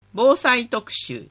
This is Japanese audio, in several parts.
防災特集。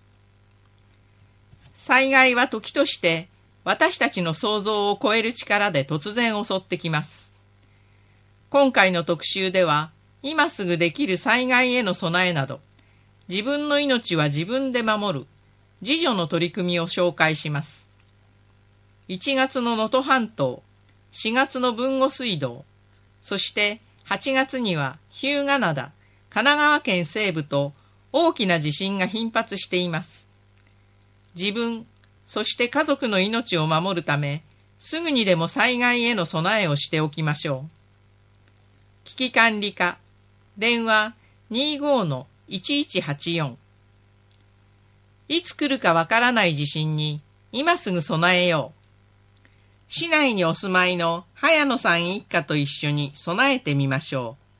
災害は時として私たちの想像を超える力で突然襲ってきます。今回の特集では、今すぐできる災害への備えなど、自分の命は自分で守る自助の取り組みを紹介します。1月の能登半島、4月の豊後水道、そして8月には日向灘、神奈川県西部と大きな地震が頻発しています。自分、そして家族の命を守るため、すぐにでも災害への備えをしておきましょう。危機管理課、電話 25-1184。いつ来るかわからない地震に今すぐ備えよう。市内にお住まいの早野さん一家と一緒に備えてみましょう。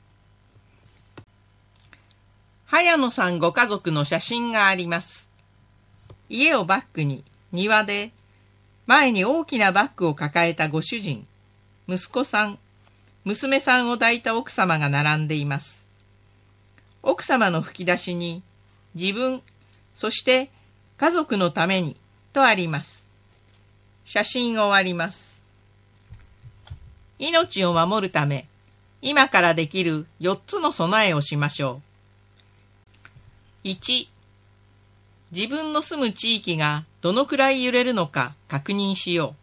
早野さんご家族の写真があります。家をバックに庭で前に大きなバッグを抱えたご主人、息子さん、娘さんを抱いた奥様が並んでいます。奥様の吹き出しに自分、そして家族のためにとあります。写真終わります。命を守るため、今からできる4つの備えをしましょう。1、自分の住む地域がどのくらい揺れるのか確認しよう。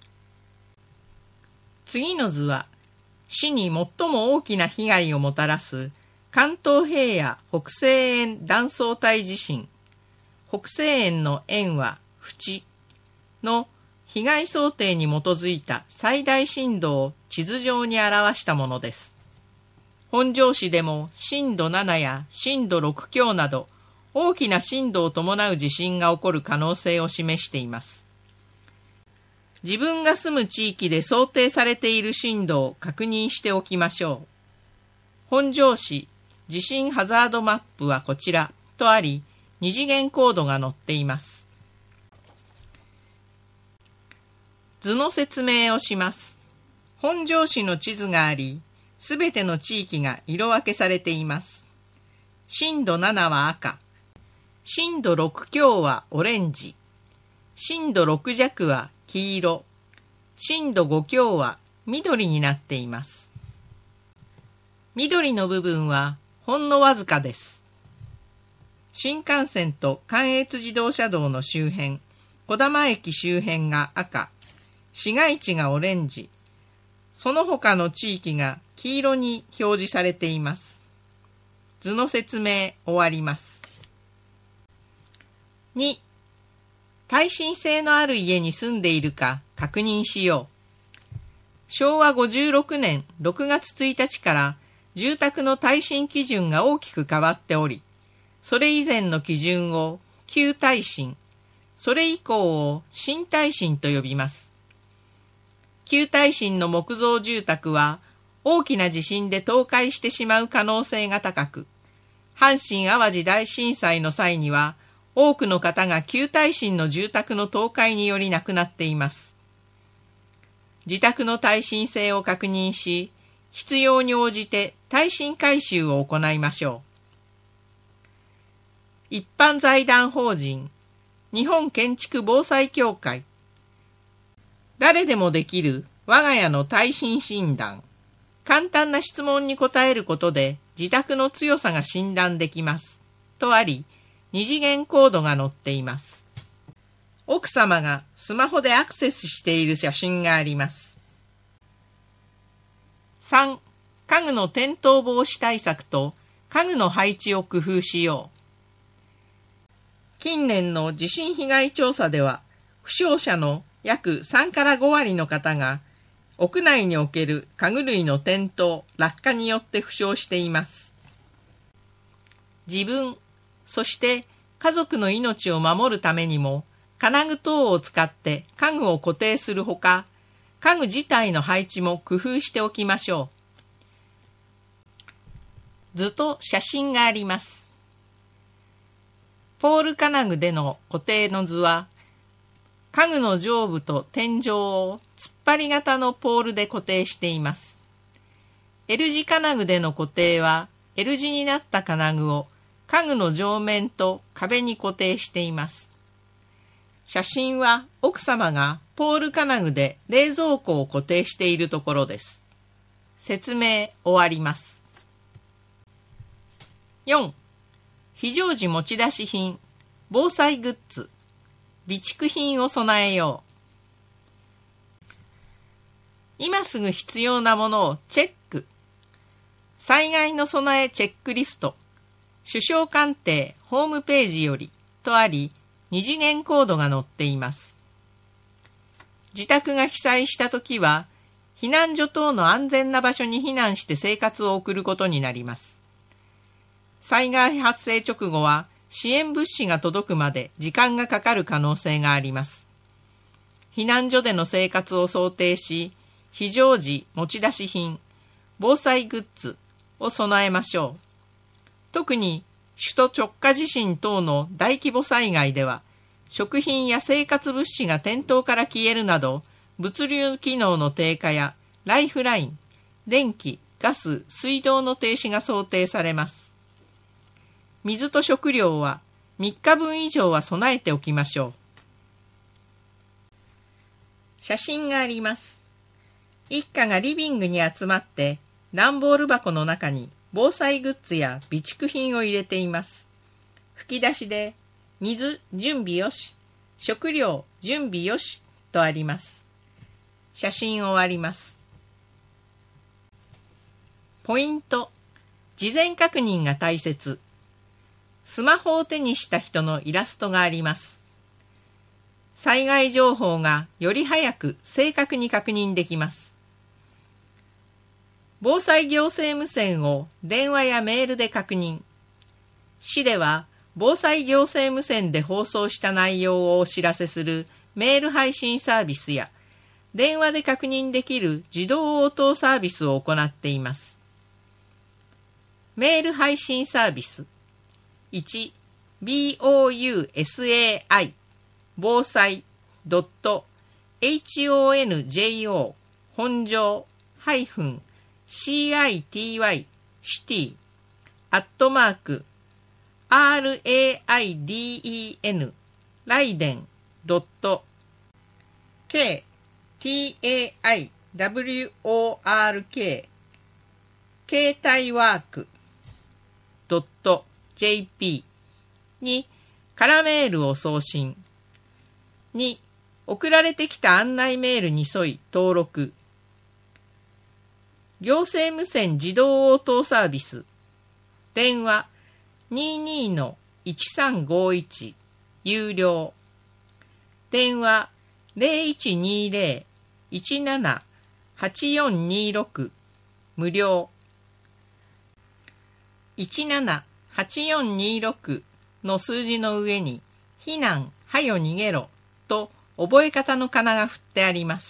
次の図は、市に最も大きな被害をもたらす関東平野北西縁断層帯地震、北西縁の円は縁の被害想定に基づいた最大震度を地図上に表したものです。本庄市でも震度7や震度6強など大きな震度を伴う地震が起こる可能性を示しています。自分が住む地域で想定されている震度を確認しておきましょう。本庄市地震ハザードマップはこちらとあり、二次元コードが載っています。図の説明をします。本庄市の地図があり、すべての地域が色分けされています。震度7は赤、震度6強はオレンジ、震度6弱は黄色、震度5強は緑になっています。緑の部分はほんのわずかです。新幹線と関越自動車道の周辺、児玉駅周辺が赤、市街地がオレンジ、その他の地域が黄色に表示されています。図の説明終わります。2、耐震性のある家に住んでいるか確認しよう。昭和56年6月1日から住宅の耐震基準が大きく変わっており、それ以前の基準を旧耐震、それ以降を新耐震と呼びます。旧耐震の木造住宅は大きな地震で倒壊してしまう可能性が高く、阪神淡路大震災の際には多くの方が旧耐震の住宅の倒壊により亡くなっています。自宅の耐震性を確認し、必要に応じて耐震改修を行いましょう。一般財団法人日本建築防災協会、誰でもできる我が家の耐震診断。簡単な質問に答えることで自宅の強さが診断できます。とあり、二次元コードが載っています。奥様がスマホでアクセスしている写真があります。3、家具の転倒防止対策と家具の配置を工夫しよう。近年の地震被害調査では、負傷者の約3から5割の方が屋内における家具類の転倒・落下によって負傷しています。自分、そして家族の命を守るためにも金具等を使って家具を固定するほか、家具自体の配置も工夫しておきましょう。図と写真があります。ポール金具での固定の図は、家具の上部と天井を突っ張り型のポールで固定しています。L 字金具での固定は、L 字になった金具を家具の上面と壁に固定しています。写真は奥様がポール金具で冷蔵庫を固定しているところです。説明終わります。4. 非常時持ち出し品、防災グッズ、備蓄品を備えよう。今すぐ必要なものをチェック。災害の備えチェックリスト、首相官邸ホームページよりとあり、2次元コードが載っています。自宅が被災したときは、避難所等の安全な場所に避難して生活を送ることになります。災害発生直後は、支援物資が届くまで時間がかかる可能性があります。避難所での生活を想定し、非常時持ち出し品、防災グッズを備えましょう。特に首都直下地震等の大規模災害では、食品や生活物資が店頭から消えるなど、物流機能の低下やライフライン、電気、ガス、水道の停止が想定されます。水と食料は3日分以上は備えておきましょう。写真があります。一家がリビングに集まって段ボール箱の中に防災グッズや備蓄品を入れています。吹き出しで水準備よし、食料準備よしとあります。写真終わります。ポイント。事前確認が大切。スマホを手にした人のイラストがあります。災害情報がより早く正確に確認できます。防災行政無線を電話やメールで確認。市では防災行政無線で放送した内容をお知らせするメール配信サービスや電話で確認できる自動応答サービスを行っています。メール配信サービス 1bousai 防災 .honjo 本庄-city シティ@raiden ライデン .k-tai-work 携帯ワーク .jp にカラメールを送信。2、送られてきた案内メールに沿い登録。行政無線自動応答サービス。電話 22-1351 有料。電話 0120-17-8426 無料。17-8426の数字の上に避難、はよ逃げろと覚え方の仮名が振ってあります。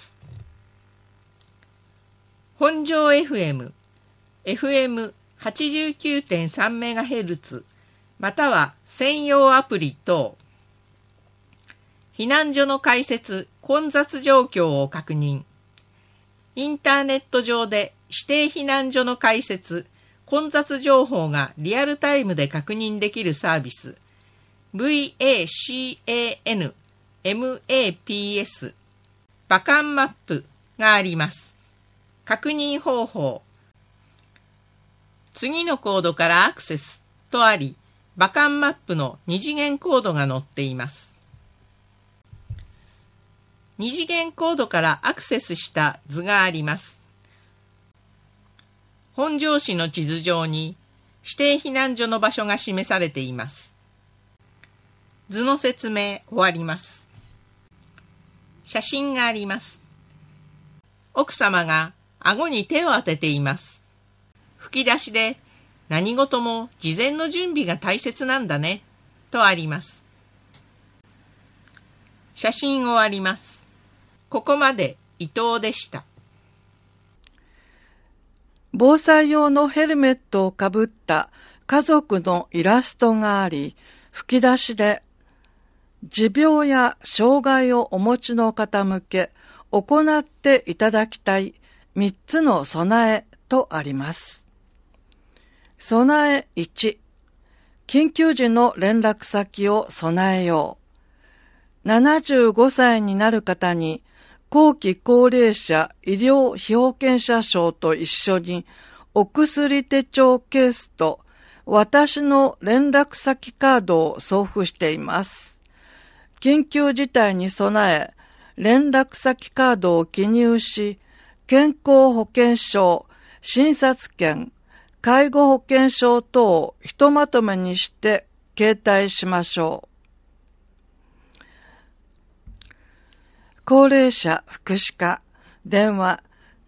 本庄 FM、FM89.3MHz または専用アプリ等。避難所の開設、混雑状況を確認。インターネット上で指定避難所の開設、混雑情報がリアルタイムで確認できるサービス VACAN-MAPS バカンマップがあります。確認方法。次のコードからアクセスとあり、バカンマップの2次元コードが載っています。2次元コードからアクセスした図があります。本庄市の地図上に指定避難所の場所が示されています。図の説明終わります。写真があります。奥様が顎に手を当てています。吹き出しで何事も事前の準備が大切なんだねとあります。写真終わります。ここまで伊藤でした。 防災用のヘルメットをかぶった家族のイラストがあり、吹き出しで持病や障害をお持ちの方向け行っていただきたい3つの備えとあります。備え1、 緊急時の連絡先を備えよう。75歳になる方に、後期高齢者医療被保険者証と一緒に、お薬手帳ケースと私の連絡先カードを送付しています。緊急事態に備え、連絡先カードを記入し、健康保険証、診察券、介護保険証等をひとまとめにして携帯しましょう。高齢者福祉課、電話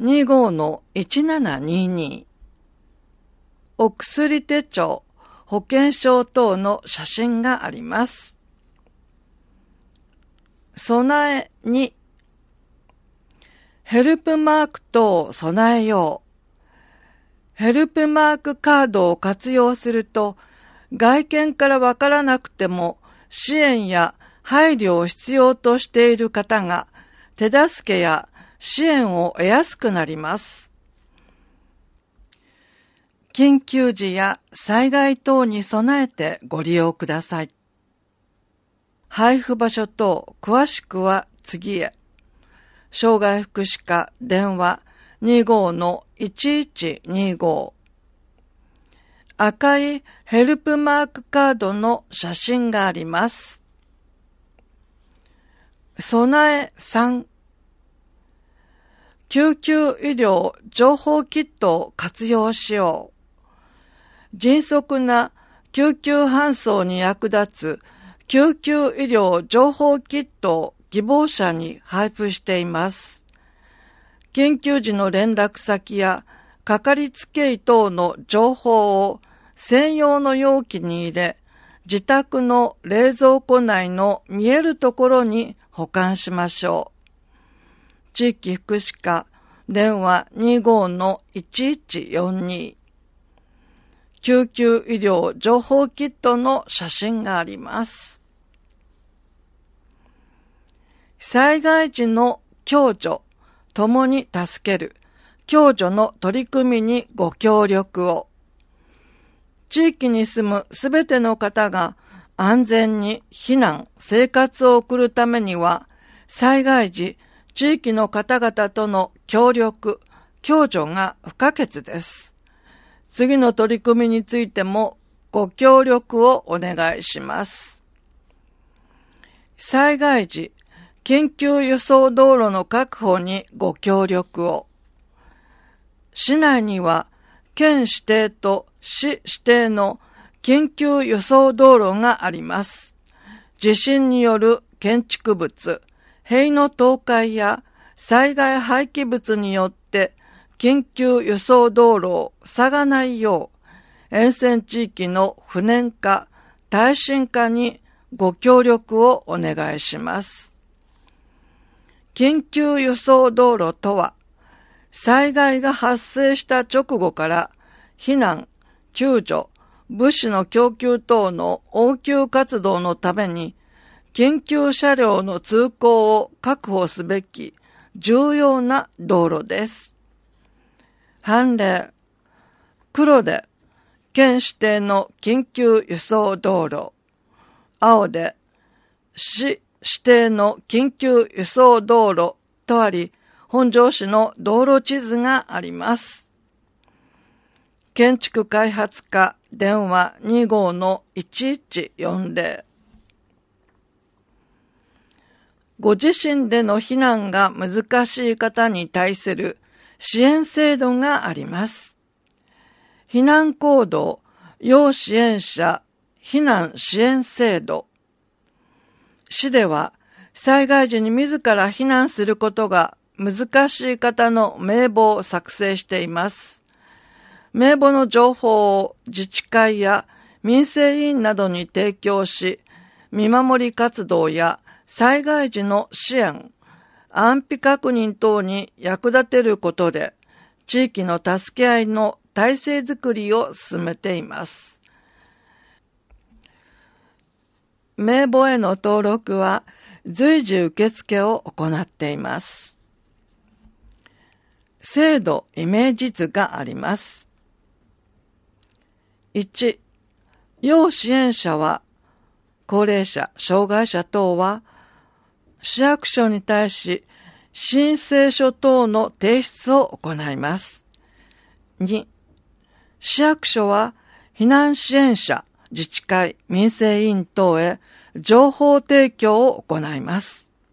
25-1722。お薬手帳、保険証等の写真があります。備え2、ヘルプマーク等を備えよう。ヘルプマークカードを活用すると、外見からわからなくても支援や配慮を必要としている方が手助けや支援を得やすくなります。緊急時や災害等に備えてご利用ください。配布場所等詳しくは次へ。障害福祉課電話 25-1125。赤いヘルプマークカードの写真があります。備え3、救急医療情報キットを活用しよう。迅速な救急搬送に役立つ救急医療情報キットを希望者に配布しています。緊急時の連絡先やかかりつけ医等の情報を専用の容器に入れ、自宅の冷蔵庫内の見えるところに保管しましょう。地域福祉課電話 25-1142。救急医療情報キットの写真があります。災害時の共助、共に助ける、共助の取り組みにご協力を。地域に住むすべての方が安全に避難、生活を送るためには、災害時、地域の方々との協力、共助が不可欠です。次の取り組みについてもご協力をお願いします。災害時、緊急輸送道路の確保にご協力を。市内には県指定と市指定の緊急輸送道路があります。地震による建築物、塀の倒壊や災害廃棄物によって緊急輸送道路を塞がないよう、沿線地域の不燃化、耐震化にご協力をお願いします。緊急輸送道路とは、災害が発生した直後から避難、救助、物資の供給等の応急活動のために、緊急車両の通行を確保すべき重要な道路です。判例。黒で、県指定の緊急輸送道路。青で、市指定の緊急輸送道路とあり、本庄市の道路地図があります。建築開発課電話 25-1140。ご自身での避難が難しい方に対する支援制度があります。避難行動、要支援者、避難支援制度。市では、災害時に自ら避難することが難しい方の名簿を作成しています。名簿の情報を自治会や民生委員などに提供し、見守り活動や災害時の支援、安否確認等に役立てることで、地域の助け合いの体制づくりを進めています。名簿への登録は随時受付を行っています。制度イメージ図があります。1、 要支援者は、高齢者、障害者等は、市役所に対し、申請書等の提出を行います。2、市役所は、避難支援者、自治会、民生委員等へ情報提供を行います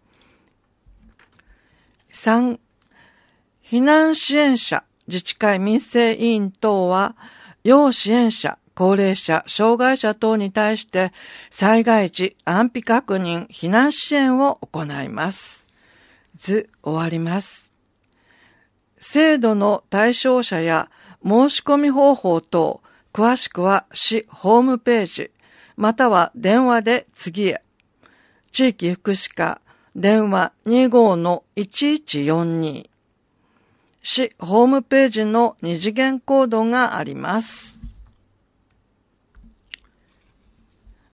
。3、避難支援者、自治会、民生委員等は、要支援者、高齢者、障害者等に対して災害時安否確認、避難支援を行います。図終わります。制度の対象者や申し込み方法等、詳しくは市ホームページ、または電話で次へ。地域福祉課、電話 25-1142。市ホームページの二次元コードがあります。